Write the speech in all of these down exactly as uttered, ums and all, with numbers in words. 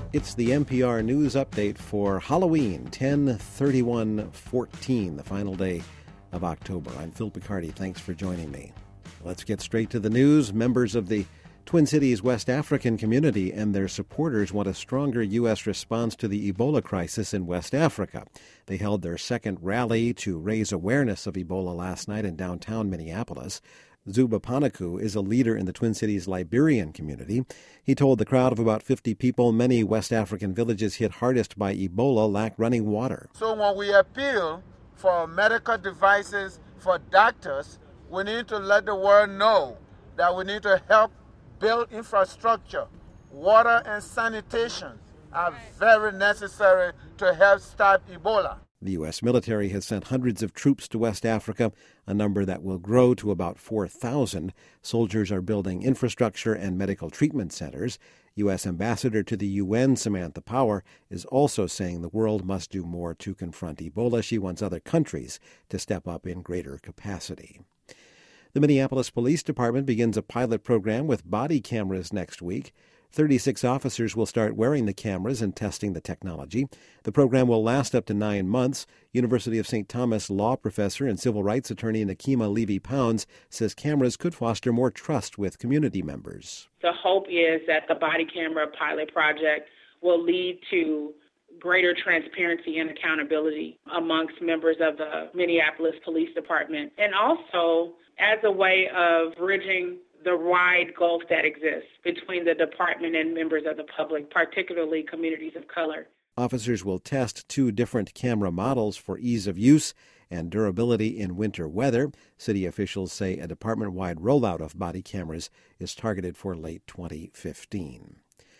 It's the N P R News Update for Halloween, ten thirty-one fourteen, the final day of October. I'm Phil Picardi. Thanks for joining me. Let's get straight to the news. Members of the Twin Cities West African community and their supporters want a stronger U S response to the Ebola crisis in West Africa. They held their second rally to raise awareness of Ebola last night in downtown Minneapolis. Zuba Panaku is a leader in the Twin Cities Liberian community. He told the crowd of about fifty people many West African villages hit hardest by Ebola lack running water. So when we appeal for medical devices, for doctors, we need to let the world know that we need to help build infrastructure. Water and sanitation are very necessary to help stop Ebola. The U S military has sent hundreds of troops to West Africa, a number that will grow to about four thousand. Soldiers are building infrastructure and medical treatment centers. U S Ambassador to the U N, Samantha Power, is also saying the world must do more to confront Ebola. She wants other countries to step up in greater capacity. The Minneapolis Police Department begins a pilot program with body cameras next week. thirty-six officers will start wearing the cameras and testing the technology. The program will last up to nine months. University of Saint Thomas law professor and civil rights attorney Nakima Levy-Pounds says cameras could foster more trust with community members. The hope is that the body camera pilot project will lead to greater transparency and accountability amongst members of the Minneapolis Police Department, and also as a way of bridging the wide gulf that exists between the department and members of the public, particularly communities of color. Officers will test two different camera models for ease of use and durability in winter weather. City officials say a department-wide rollout of body cameras is targeted for late twenty fifteen.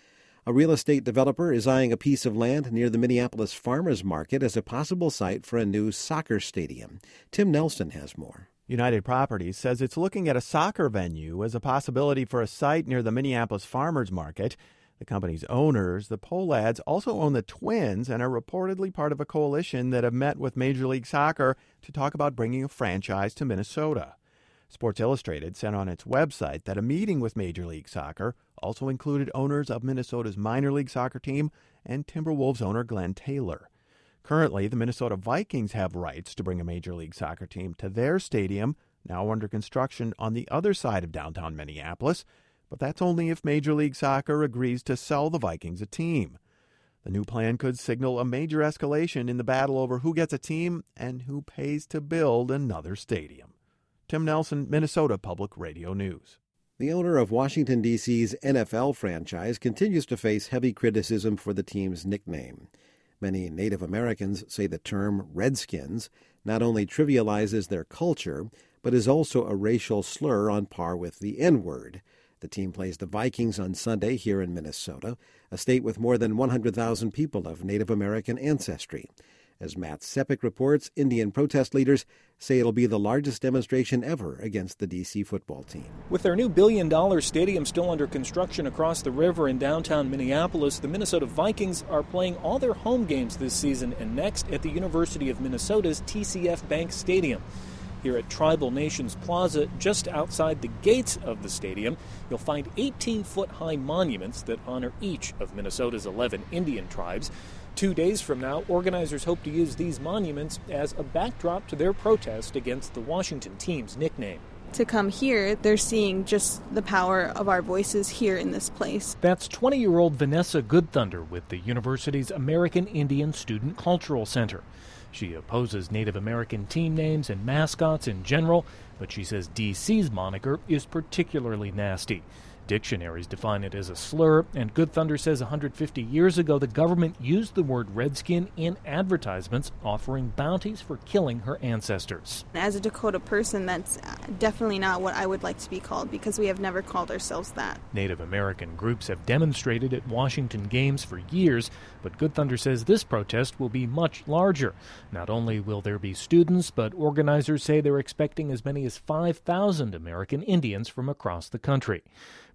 A real estate developer is eyeing a piece of land near the Minneapolis Farmers Market as a possible site for a new soccer stadium. Tim Nelson has more. United Properties says it's looking at a soccer venue as a possibility for a site near the Minneapolis Farmers Market. The company's owners, the Pohlads, also own the Twins and are reportedly part of a coalition that have met with Major League Soccer to talk about bringing a franchise to Minnesota. Sports Illustrated said on its website that a meeting with Major League Soccer also included owners of Minnesota's minor league soccer team and Timberwolves owner Glenn Taylor. Currently, the Minnesota Vikings have rights to bring a Major League Soccer team to their stadium, now under construction on the other side of downtown Minneapolis, but that's only if Major League Soccer agrees to sell the Vikings a team. The new plan could signal a major escalation in the battle over who gets a team and who pays to build another stadium. Tim Nelson, Minnesota Public Radio News. The owner of Washington, D C's N F L franchise continues to face heavy criticism for the team's nickname. Many Native Americans say the term Redskins not only trivializes their culture, but is also a racial slur on par with the N-word. The team plays the Vikings on Sunday here in Minnesota, a state with more than one hundred thousand people of Native American ancestry. As Matt Sepik reports, Indian protest leaders say it'll be the largest demonstration ever against the D C football team. With their new billion-dollar stadium still under construction across the river in downtown Minneapolis, the Minnesota Vikings are playing all their home games this season and next at the University of Minnesota's T C F Bank Stadium. Here at Tribal Nations Plaza, just outside the gates of the stadium, you'll find eighteen-foot-high monuments that honor each of Minnesota's eleven Indian tribes. Two days from now, organizers hope to use these monuments as a backdrop to their protest against the Washington team's nickname. To come here, they're seeing just the power of our voices here in this place. That's twenty-year-old Vanessa Goodthunder with the university's American Indian Student Cultural Center. She opposes Native American team names and mascots in general, but she says D C's moniker is particularly nasty. Dictionaries define it as a slur, and Goodthunder says one hundred fifty years ago the government used the word redskin in advertisements offering bounties for killing her ancestors. As a Dakota person, that's definitely not what I would like to be called, because we have never called ourselves that. Native American groups have demonstrated at Washington games for years, but Goodthunder says this protest will be much larger. Not only will there be students, but organizers say they're expecting as many as five thousand American Indians from across the country.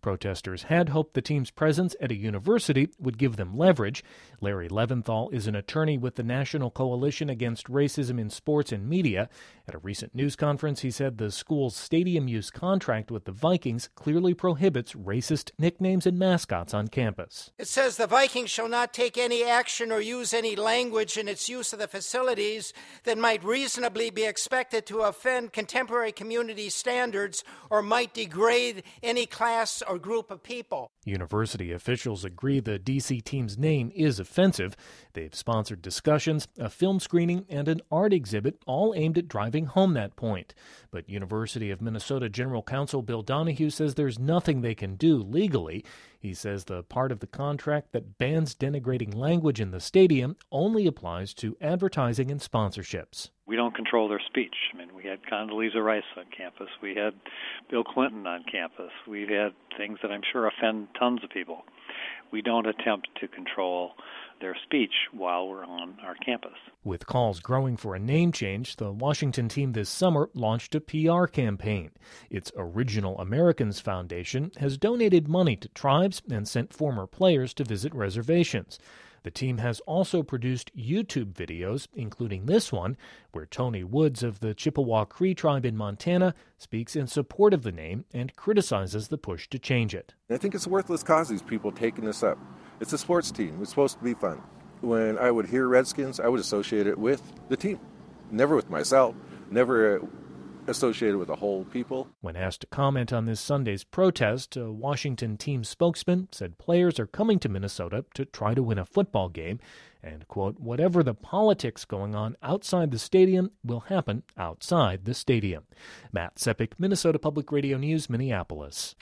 Protesters had hoped the team's presence at a university would give them leverage. Larry Leventhal is an attorney with the National Coalition Against Racism in Sports and Media. At a recent news conference, he said the school's stadium use contract with the Vikings clearly prohibits racist nicknames and mascots on campus. It says the Vikings shall not take any action or use any language in its use of the facilities that might reasonably be expected to offend contemporary community standards or might degrade any class or group of people. University officials agree the D C team's name is offensive. They've sponsored discussions, a film screening, and an art exhibit, all aimed at driving home that point. But University of Minnesota General Counsel Bill Donahue says there's nothing they can do legally. He says the part of the contract that bans denigrating language in the stadium only applies to advertising and sponsorships. We don't control their speech. I mean, we had Condoleezza Rice on campus. We had Bill Clinton on campus. We've had things that I'm sure offend tons of people. We don't attempt to control their speech while we're on our campus. With calls growing for a name change, the Washington team this summer launched a P R campaign. Its Original Americans Foundation has donated money to tribes and sent former players to visit reservations. The team has also produced YouTube videos, including this one, where Tony Woods of the Chippewa Cree tribe in Montana speaks in support of the name and criticizes the push to change it. I think it's a worthless cause, these people taking this up. It's a sports team. It's supposed to be fun. When I would hear Redskins, I would associate it with the team, never with myself, never associated with the whole people. When asked to comment on this Sunday's protest, a Washington team spokesman said players are coming to Minnesota to try to win a football game and, quote, whatever the politics going on outside the stadium will happen outside the stadium. Matt Sepik, Minnesota Public Radio News, Minneapolis.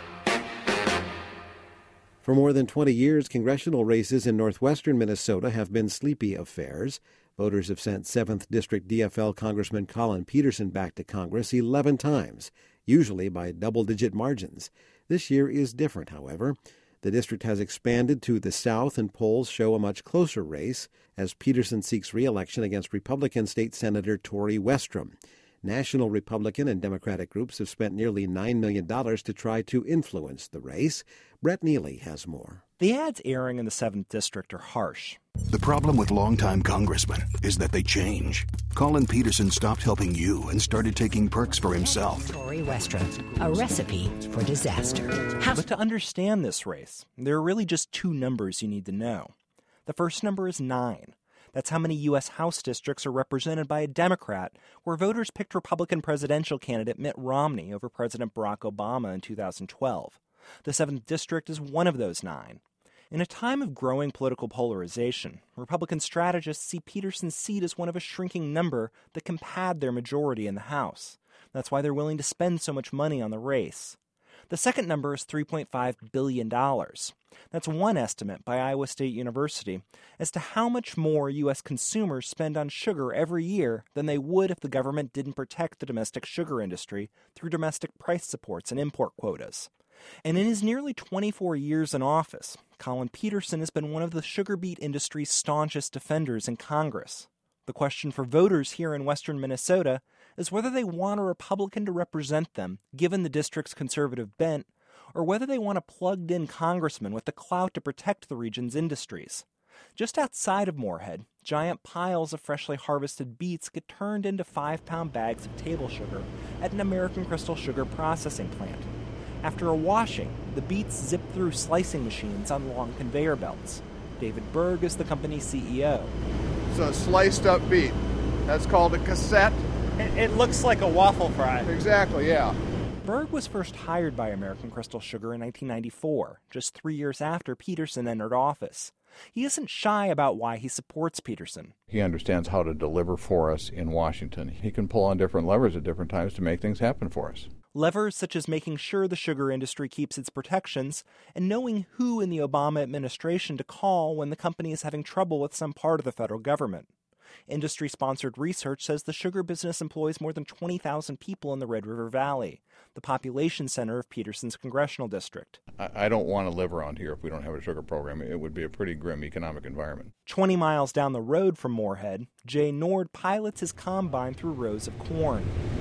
For more than twenty years, congressional races in northwestern Minnesota have been sleepy affairs. Voters have sent seventh District D F L Congressman Collin Peterson back to Congress eleven times, usually by double-digit margins. This year is different, however. The district has expanded to the south, and polls show a much closer race as Peterson seeks re-election against Republican State Senator Tori Westrom. National Republican and Democratic groups have spent nearly nine million dollars to try to influence the race. Brett Neely has more. The ads airing in the seventh District are harsh. The problem with longtime congressmen is that they change. Collin Peterson stopped helping you and started taking perks for himself. Tori Westrom, a recipe for disaster. How- but to understand this race, there are really just two numbers you need to know. The first number is nine. That's how many U S House districts are represented by a Democrat, where voters picked Republican presidential candidate Mitt Romney over President Barack Obama in two thousand twelve. The seventh District is one of those nine. In a time of growing political polarization, Republican strategists see Peterson's seat as one of a shrinking number that can pad their majority in the House. That's why they're willing to spend so much money on the race. The second number is three point five billion dollars. That's one estimate by Iowa State University as to how much more U S consumers spend on sugar every year than they would if the government didn't protect the domestic sugar industry through domestic price supports and import quotas. And in his nearly twenty-four years in office, Collin Peterson has been one of the sugar beet industry's staunchest defenders in Congress. The question for voters here in western Minnesota is whether they want a Republican to represent them, given the district's conservative bent, or whether they want a plugged-in congressman with the clout to protect the region's industries. Just outside of Moorhead, giant piles of freshly harvested beets get turned into five-pound bags of table sugar at an American Crystal Sugar processing plant. After a washing, the beets zip through slicing machines on long conveyor belts. David Berg is the company's C E O. It's a sliced up beet. That's called a cassette. It, it looks like a waffle fry. Exactly, yeah. Berg was first hired by American Crystal Sugar in nineteen ninety-four, just three years after Peterson entered office. He isn't shy about why he supports Peterson. He understands how to deliver for us in Washington. He can pull on different levers at different times to make things happen for us. Levers such as making sure the sugar industry keeps its protections and knowing who in the Obama administration to call when the company is having trouble with some part of the federal government. Industry-sponsored research says the sugar business employs more than twenty thousand people in the Red River Valley, the population center of Peterson's congressional district. I don't want to live around here if we don't have a sugar program. It would be a pretty grim economic environment. twenty miles down the road from Moorhead, Jay Nord pilots his combine through rows of corn.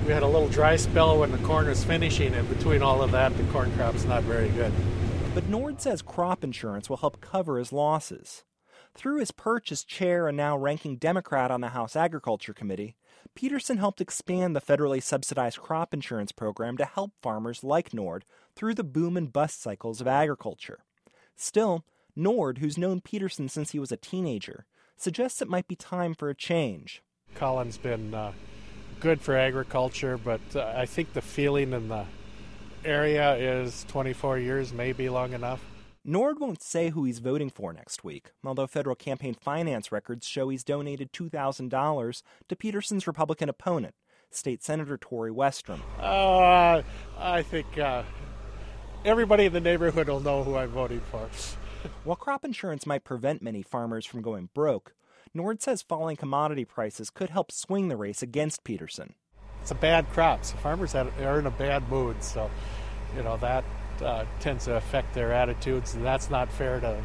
We had a little dry spell when the corn was finishing, and between all of that, the corn crop's not very good. But Nord says crop insurance will help cover his losses. Through his perch as chair and now ranking Democrat on the House Agriculture Committee, Peterson helped expand the federally subsidized crop insurance program to help farmers like Nord through the boom and bust cycles of agriculture. Still, Nord, who's known Peterson since he was a teenager, suggests it might be time for a change. Colin's been uh, good for agriculture, but uh, I think the feeling in the area is twenty-four years may be long enough. Nord won't say who he's voting for next week, although federal campaign finance records show he's donated two thousand dollars to Peterson's Republican opponent, State Senator Tori Westrum. Uh, I think uh, everybody in the neighborhood will know who I'm voting for. While crop insurance might prevent many farmers from going broke, Nord says falling commodity prices could help swing the race against Peterson. It's a bad crop, so farmers are in a bad mood, so, you know, that uh, tends to affect their attitudes, and that's not fair to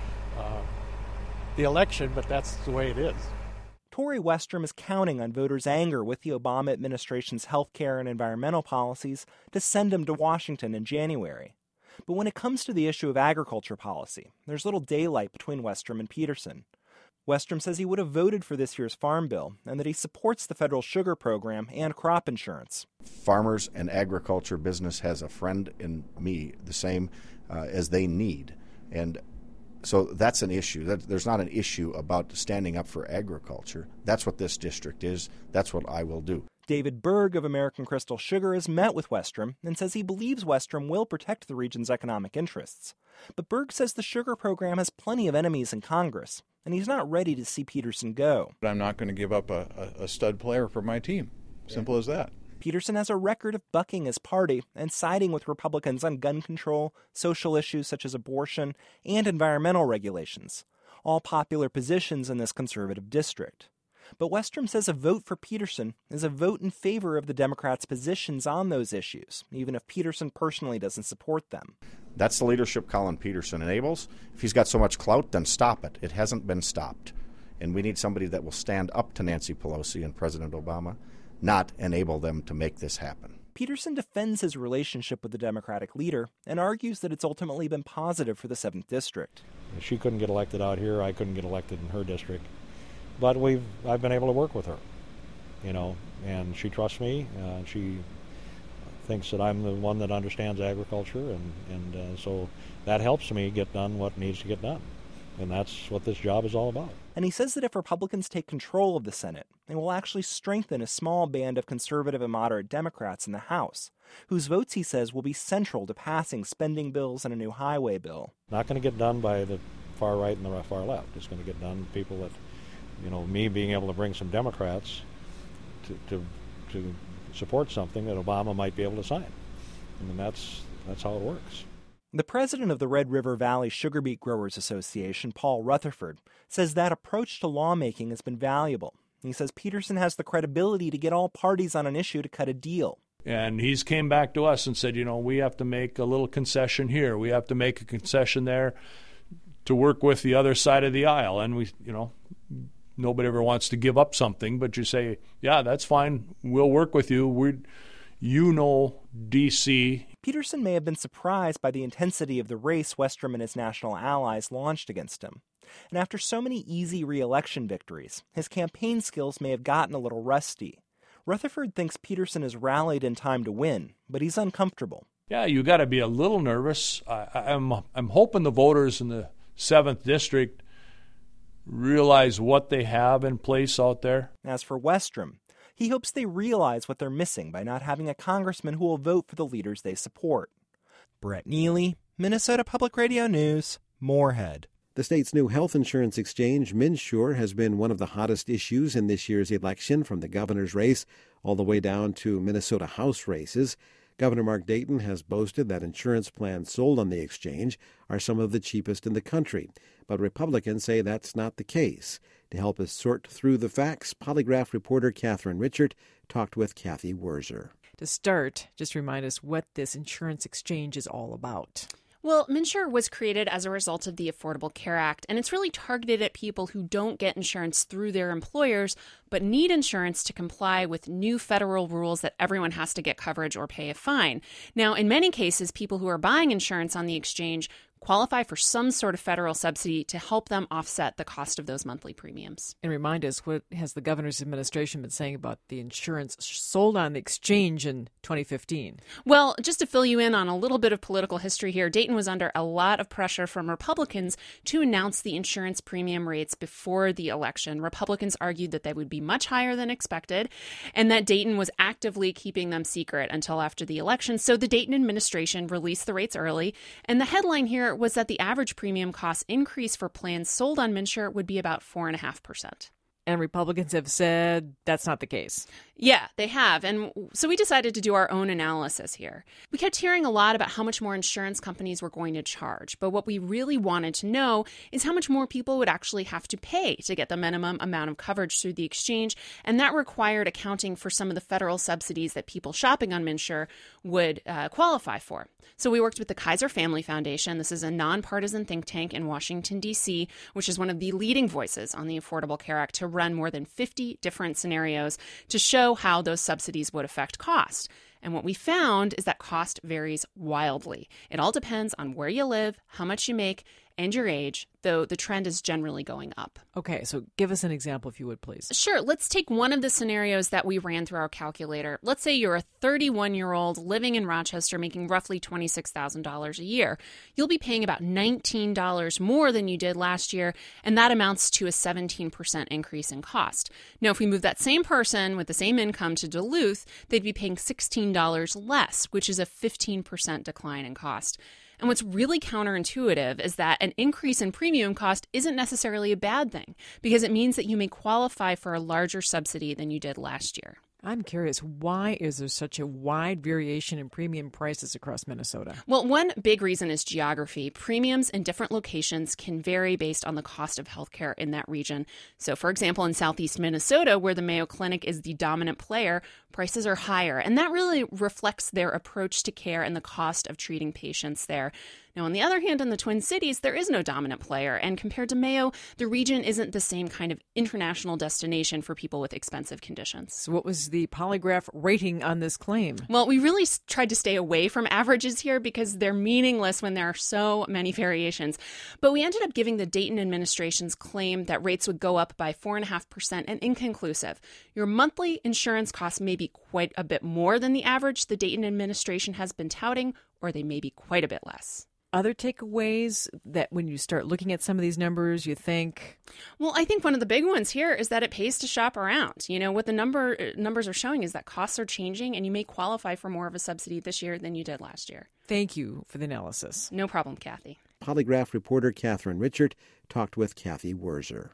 uh, the election, but that's the way it is. Tori Westrum is counting on voters' anger with the Obama administration's health care and environmental policies to send him to Washington in January. But when it comes to the issue of agriculture policy, there's little daylight between Westrum and Peterson. Westrum says he would have voted for this year's farm bill and that he supports the federal sugar program and crop insurance. Farmers and agriculture business has a friend in me, the same uh, as they need. And so that's an issue. That, there's not an issue about standing up for agriculture. That's what this district is. That's what I will do. David Berg of American Crystal Sugar has met with Westrum and says he believes Westrum will protect the region's economic interests. But Berg says the sugar program has plenty of enemies in Congress, and he's not ready to see Peterson go. I'm not going to give up a, a, a stud player for my team. Simple as that. Peterson has a record of bucking his party and siding with Republicans on gun control, social issues such as abortion, and environmental regulations, all popular positions in this conservative district. But Westrum says a vote for Peterson is a vote in favor of the Democrats' positions on those issues, even if Peterson personally doesn't support them. That's the leadership Collin Peterson enables. If he's got so much clout, then stop it. It hasn't been stopped. And we need somebody that will stand up to Nancy Pelosi and President Obama, not enable them to make this happen. Peterson defends his relationship with the Democratic leader and argues that it's ultimately been positive for the seventh District. She couldn't get elected out here. I couldn't get elected in her district. But we've I've been able to work with her, you know, and she trusts me. Uh, she thinks that I'm the one that understands agriculture, and, and uh, so that helps me get done what needs to get done. And that's what this job is all about. And he says that if Republicans take control of the Senate, it will actually strengthen a small band of conservative and moderate Democrats in the House, whose votes, he says, will be central to passing spending bills and a new highway bill. Not going to get done by the far right and the far left. It's going to get done people that, you know, me being able to bring some Democrats to to, to support something that Obama might be able to sign. I mean, that's that's how it works. The president of the Red River Valley Sugar Beet Growers Association, Paul Rutherford, says that approach to lawmaking has been valuable. He says Peterson has the credibility to get all parties on an issue to cut a deal. And he's came back to us and said, you know, we have to make a little concession here. We have to make a concession there to work with the other side of the aisle. And we, you know, nobody ever wants to give up something, but you say, yeah, that's fine. We'll work with you. We, you know, D C Peterson may have been surprised by the intensity of the race Westrum and his national allies launched against him. And after so many easy re-election victories, his campaign skills may have gotten a little rusty. Rutherford thinks Peterson has rallied in time to win, but he's uncomfortable. Yeah, you got to be a little nervous. I, I'm I'm hoping the voters in the seventh District realize what they have in place out there. As for Westrum, he hopes they realize what they're missing by not having a congressman who will vote for the leaders they support. Brett Neely, Minnesota Public Radio News, Moorhead. The state's new health insurance exchange, MNsure, has been one of the hottest issues in this year's election, from the governor's race all the way down to Minnesota House races. Governor Mark Dayton has boasted that insurance plans sold on the exchange are some of the cheapest in the country, but Republicans say that's not the case. To help us sort through the facts, Polygraph reporter Catherine Richert talked with Kathy Wurzer. To start, just remind us what this insurance exchange is all about. Well, MNsure was created as a result of the Affordable Care Act, and it's really targeted at people who don't get insurance through their employers but need insurance to comply with new federal rules that everyone has to get coverage or pay a fine. Now, in many cases, people who are buying insurance on the exchange qualify for some sort of federal subsidy to help them offset the cost of those monthly premiums. And remind us, what has the governor's administration been saying about the insurance sold on the exchange in twenty fifteen? Well, just to fill you in on a little bit of political history here, Dayton was under a lot of pressure from Republicans to announce the insurance premium rates before the election. Republicans argued that they would be much higher than expected and that Dayton was actively keeping them secret until after the election. So the Dayton administration released the rates early, and the headline here was that the average premium cost increase for plans sold on MNsure would be about four point five percent. And Republicans have said that's not the case. Yeah, they have. And so we decided to do our own analysis here. We kept hearing a lot about how much more insurance companies were going to charge. But what we really wanted to know is how much more people would actually have to pay to get the minimum amount of coverage through the exchange. And that required accounting for some of the federal subsidies that people shopping on MNsure would uh, qualify for. So we worked with the Kaiser Family Foundation. This is a nonpartisan think tank in Washington, D C, which is one of the leading voices on the Affordable Care Act, to run more than fifty different scenarios to show how those subsidies would affect cost. And what we found is that cost varies wildly. It all depends on where you live, how much you make, and your age, though the trend is generally going up. Okay, so give us an example, if you would, please. Sure. Let's take one of the scenarios that we ran through our calculator. Let's say you're a thirty-one-year-old living in Rochester making roughly twenty-six thousand dollars a year. You'll be paying about nineteen dollars more than you did last year, and that amounts to a seventeen percent increase in cost. Now, if we move that same person with the same income to Duluth, they'd be paying sixteen dollars less, which is a fifteen percent decline in cost. And what's really counterintuitive is that an increase in premium cost isn't necessarily a bad thing, because it means that you may qualify for a larger subsidy than you did last year. I'm curious, why is there such a wide variation in premium prices across Minnesota? Well, one big reason is geography. Premiums in different locations can vary based on the cost of healthcare in that region. So, for example, in southeast Minnesota, where the Mayo Clinic is the dominant player, prices are higher. And that really reflects their approach to care and the cost of treating patients there. Now, on the other hand, in the Twin Cities, there is no dominant player. And compared to Mayo, the region isn't the same kind of international destination for people with expensive conditions. So what was the polygraph rating on this claim? Well, we really tried to stay away from averages here because they're meaningless when there are so many variations. But we ended up giving the Dayton administration's claim that rates would go up by four point five percent an inconclusive. Your monthly insurance costs may be quite a bit more than the average the Dayton administration has been touting, or they may be quite a bit less. Other takeaways that when you start looking at some of these numbers, you think? Well, I think one of the big ones here is that it pays to shop around. You know, what the number numbers are showing is that costs are changing, and you may qualify for more of a subsidy this year than you did last year. Thank you for the analysis. No problem, Kathy. Polygraph reporter Catherine Richert talked with Kathy Wurzer.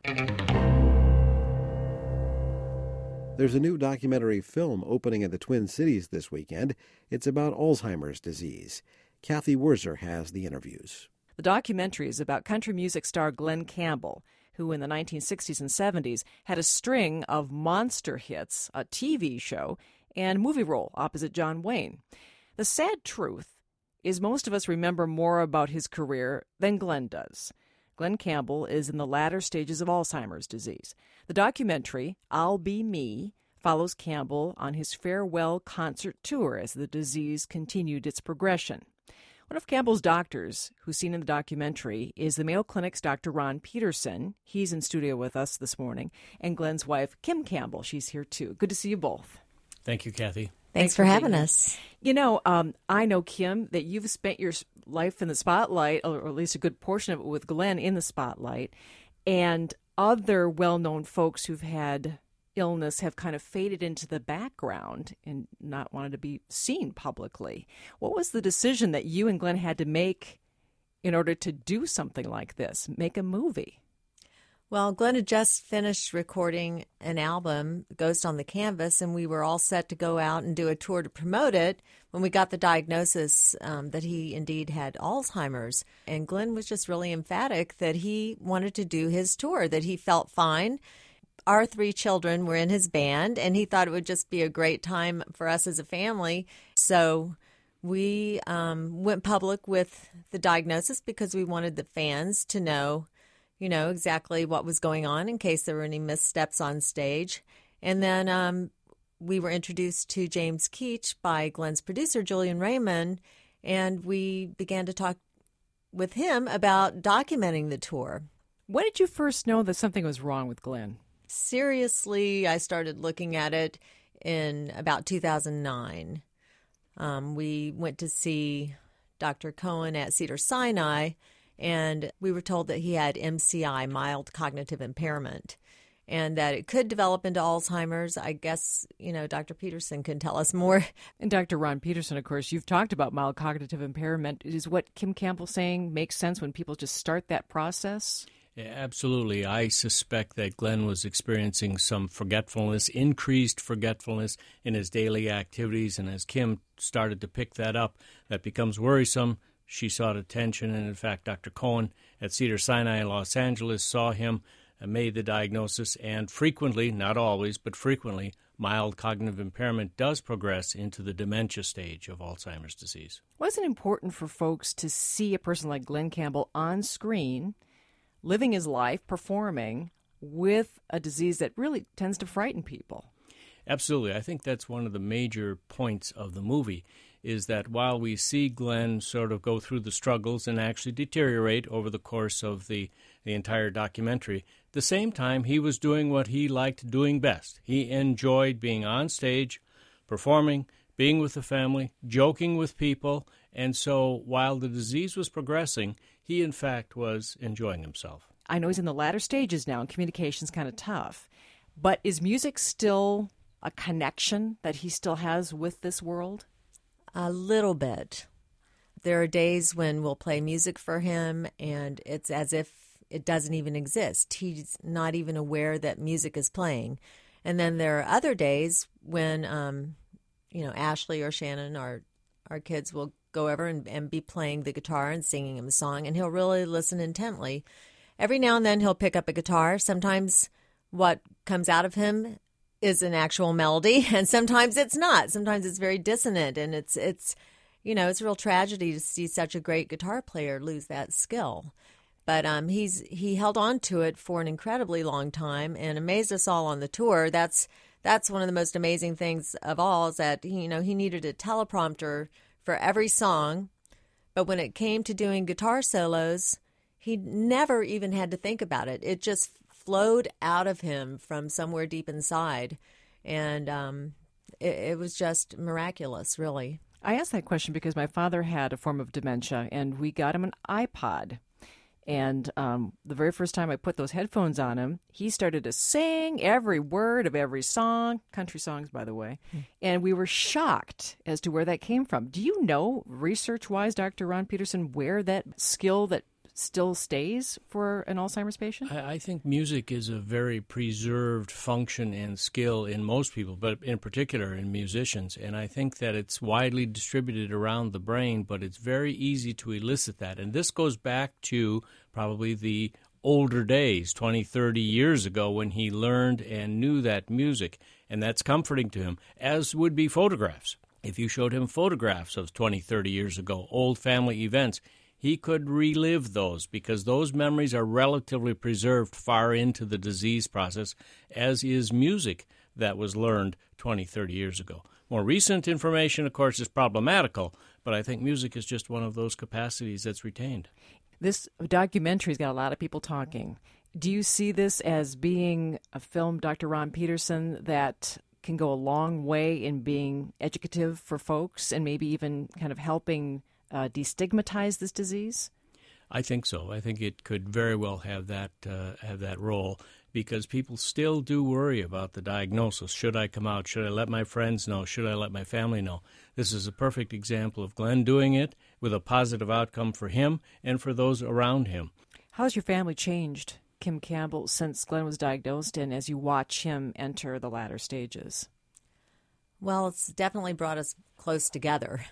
There's a new documentary film opening at the Twin Cities this weekend. It's about Alzheimer's disease. Kathy Wurzer has the interviews. The documentary is about country music star Glen Campbell, who in the nineteen sixties and seventies had a string of monster hits, a T V show, and movie role opposite John Wayne. The sad truth is most of us remember more about his career than Glen does. Glen Campbell is in the latter stages of Alzheimer's disease. The documentary, I'll Be Me, follows Campbell on his farewell concert tour as the disease continued its progression. One of Campbell's doctors, who's seen in the documentary, is the Mayo Clinic's Doctor Ron Peterson. He's in studio with us this morning. And Glen's wife, Kim Campbell, she's here too. Good to see you both. Thank you, Kathy. Thanks, Thanks for, for having us. You know, um, I know, Kim, that you've spent your life in the spotlight, or at least a good portion of it with Glen in the spotlight. And other well-known folks who've had illness have kind of faded into the background and not wanted to be seen publicly. What was the decision that you and Glen had to make in order to do something like this, make a movie? Well, Glen had just finished recording an album, Ghost on the Canvas, and we were all set to go out and do a tour to promote it when we got the diagnosis um, that he indeed had Alzheimer's. And Glen was just really emphatic that he wanted to do his tour, that he felt fine. Our three children were in his band, and he thought it would just be a great time for us as a family. So we um, went public with the diagnosis because we wanted the fans to know, you know, exactly what was going on in case there were any missteps on stage. And then um, we were introduced to James Keach by Glenn's producer, Julian Raymond, and we began to talk with him about documenting the tour. When did you first know that something was wrong with Glenn? Seriously, I started looking at it in about two thousand nine. Um, we went to see Doctor Cohen at Cedars-Sinai, and we were told that he had M C I, mild cognitive impairment, and that it could develop into Alzheimer's. I guess, you know, Doctor Peterson can tell us more. And Doctor Ron Peterson, of course, you've talked about mild cognitive impairment. Is what Kim Campbell's saying makes sense when people just start that process? Yeah, absolutely. I suspect that Glenn was experiencing some forgetfulness, increased forgetfulness in his daily activities, and as Kim started to pick that up, that becomes worrisome. She sought attention, and in fact, Doctor Cohen at Cedars-Sinai in Los Angeles saw him, made the diagnosis, and frequently, not always, but frequently, mild cognitive impairment does progress into the dementia stage of Alzheimer's disease. Wasn't it important for folks to see a person like Glenn Campbell on screen, living his life, performing, with a disease that really tends to frighten people? Absolutely. I think that's one of the major points of the movie, is that while we see Glenn sort of go through the struggles and actually deteriorate over the course of the, the entire documentary, at the same time he was doing what he liked doing best. He enjoyed being on stage, performing, being with the family, joking with people, and so while the disease was progressing, he in fact was enjoying himself. I know he's in the latter stages now and communication's kind of tough, but is music still a connection that he still has with this world? A little bit. There are days when we'll play music for him, and it's as if it doesn't even exist. He's not even aware that music is playing. And then there are other days when, um, you know, Ashley or Shannon, our, our kids, will go over and, and be playing the guitar and singing him a song, and he'll really listen intently. Every now and then he'll pick up a guitar. Sometimes what comes out of him is an actual melody, and sometimes it's not. Sometimes it's very dissonant, and it's it's you know it's a real tragedy to see such a great guitar player lose that skill. But um, he's he held on to it for an incredibly long time and amazed us all on the tour. That's that's one of the most amazing things of all, is that he, you know he needed a teleprompter for every song, but when it came to doing guitar solos, he never even had to think about it. It just flowed out of him from somewhere deep inside, and um, it, it was just miraculous, really. I asked that question because my father had a form of dementia, and we got him an iPod. And um, the very first time I put those headphones on him, he started to sing every word of every song, country songs, by the way, mm. and we were shocked as to where that came from. Do you know, research-wise, Doctor Ron Peterson, where that skill that still stays for an Alzheimer's patient? I, I think music is a very preserved function and skill in most people, but in particular in musicians. And I think that it's widely distributed around the brain, but it's very easy to elicit that. And this goes back to probably the older days, twenty, thirty years ago, when he learned and knew that music. And that's comforting to him, as would be photographs. If you showed him photographs of twenty, thirty years ago, old family events, he could relive those because those memories are relatively preserved far into the disease process, as is music that was learned twenty, thirty years ago. More recent information, of course, is problematical, but I think music is just one of those capacities that's retained. This documentary's got a lot of people talking. Do you see this as being a film, Doctor Ron Peterson, that can go a long way in being educative for folks and maybe even kind of helping Uh, destigmatize this disease? I think so. I think it could very well have that uh, have that role, because people still do worry about the diagnosis. Should I come out? Should I let my friends know? Should I let my family know? This is a perfect example of Glenn doing it with a positive outcome for him and for those around him. How's your family changed, Kim Campbell, since Glenn was diagnosed and as you watch him enter the latter stages? Well, it's definitely brought us close together.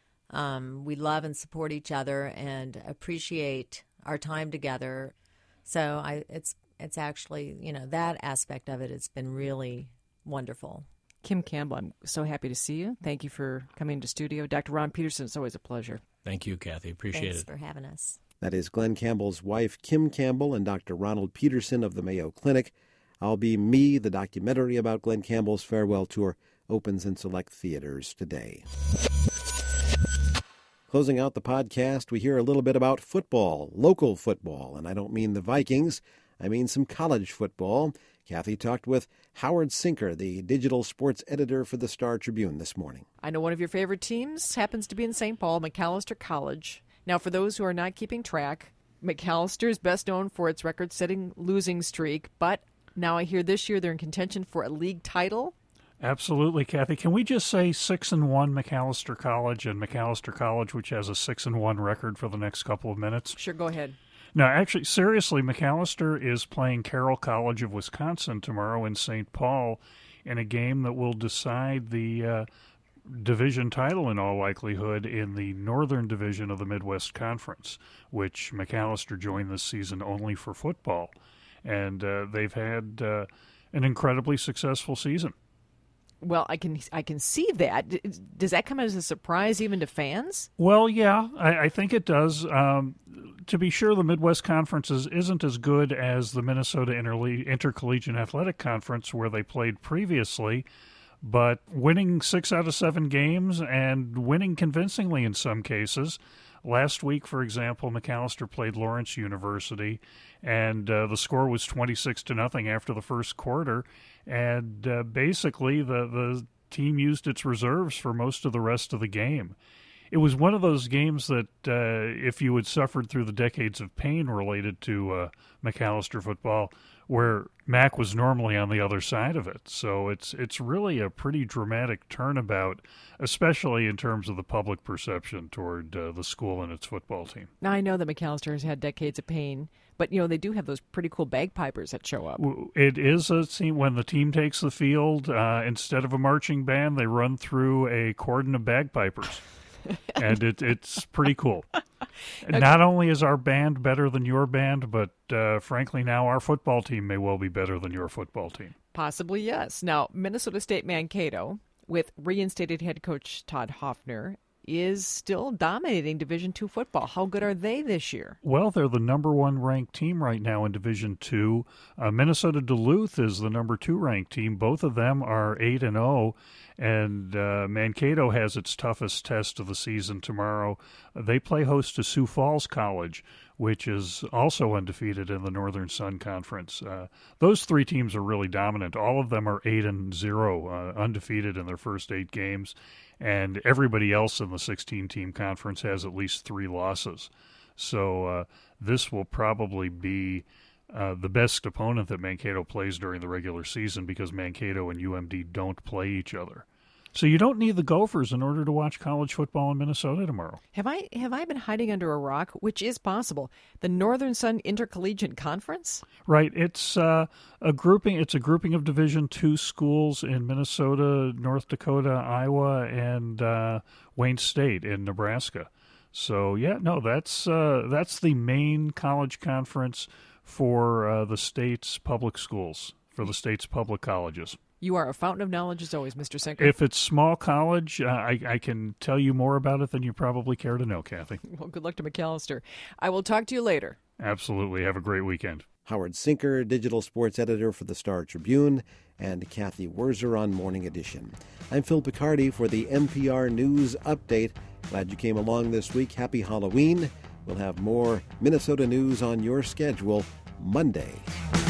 Um, we love and support each other and appreciate our time together. So I, it's it's actually, you know, that aspect of it has been really wonderful. Kim Campbell, I'm so happy to see you. Thank you for coming to studio. Doctor Ron Peterson, it's always a pleasure. Thank you, Kathy. Appreciate Thanks it. Thanks for having us. That is Glenn Campbell's wife, Kim Campbell, and Doctor Ronald Peterson of the Mayo Clinic. I'll Be Me, the documentary about Glen Campbell's farewell tour, opens in select theaters today. Closing out the podcast, we hear a little bit about football, local football, and I don't mean the Vikings. I mean some college football. Kathy talked with Howard Sinker, the digital sports editor for the Star Tribune, this morning. I know one of your favorite teams happens to be in Saint Paul, Macalester College. Now, for those who are not keeping track, Macalester is best known for its record-setting losing streak, but now I hear this year they're in contention for a league title. Absolutely, Kathy. Can we just say six and one Macalester College and Macalester College, which has a six and one record for the next couple of minutes? Sure, go ahead. No, actually, seriously, Macalester is playing Carroll College of Wisconsin tomorrow in Saint Paul in a game that will decide the uh, division title in all likelihood in the Northern Division of the Midwest Conference, which Macalester joined this season only for football. And uh, they've had uh, an incredibly successful season. Well, I can I can see that. Does that come as a surprise even to fans? Well, yeah, I, I think it does. Um, to be sure, the Midwest Conference is, isn't as good as the Minnesota Interle- Intercollegiate Athletic Conference, where they played previously, but winning six out of seven games and winning convincingly in some cases. Last week, for example, Macalester played Lawrence University, and uh, the score was twenty-six to nothing after the first quarter. And uh, basically, the, the team used its reserves for most of the rest of the game. It was one of those games that uh, if you had suffered through the decades of pain related to uh, Macalester football, where Mac was normally on the other side of it. So it's it's really a pretty dramatic turnabout, especially in terms of the public perception toward uh, the school and its football team. Now, I know that Macalester has had decades of pain, but, you know, they do have those pretty cool bagpipers that show up. It is a scene when the team takes the field, uh, instead of a marching band, they run through a cordon of bagpipers. And it, it's pretty cool. Okay. Not only is our band better than your band, but uh, frankly, now our football team may well be better than your football team. Possibly, yes. Now, Minnesota State Mankato, with reinstated head coach Todd Hoffner, is still dominating Division two football. How good are they this year? Well, they're the number one ranked team right now in Division two. Uh, Minnesota Duluth is the number two ranked team. Both of them are eight and oh, and uh, Mankato has its toughest test of the season tomorrow. They play host to Sioux Falls College, which is also undefeated in the Northern Sun Conference. Uh, those three teams are really dominant. All of them are eight and zero, uh, undefeated in their first eight games. And everybody else in the sixteen-team conference has at least three losses. So uh, this will probably be uh, the best opponent that Mankato plays during the regular season, because Mankato and U M D don't play each other. So you don't need the Gophers in order to watch college football in Minnesota tomorrow. Have I have I been hiding under a rock, which is possible? The Northern Sun Intercollegiate Conference? Right. It's uh, a grouping. It's a grouping of Division two schools in Minnesota, North Dakota, Iowa, and uh, Wayne State in Nebraska. So yeah, no, that's uh, that's the main college conference for uh, the state's public schools, for the state's public colleges. You are a fountain of knowledge as always, Mister Sinker. If it's small college, uh, I, I can tell you more about it than you probably care to know, Kathy. Well, good luck to Macalester. I will talk to you later. Absolutely. Have a great weekend. Howard Sinker, digital sports editor for the Star Tribune, and Kathy Wurzer on Morning Edition. I'm Phil Picardi for the N P R News Update. Glad you came along this week. Happy Halloween. We'll have more Minnesota news on your schedule Monday.